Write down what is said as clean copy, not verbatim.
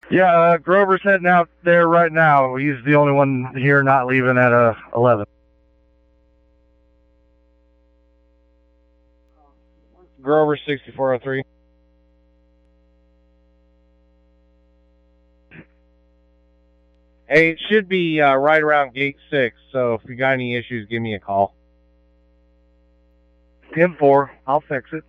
Yeah, Grover's heading out there right now. He's the only one here not leaving at 11. Grover 6403. Hey, it should be right around gate 6, so if you got any issues, give me a call. 10-4, I'll fix it.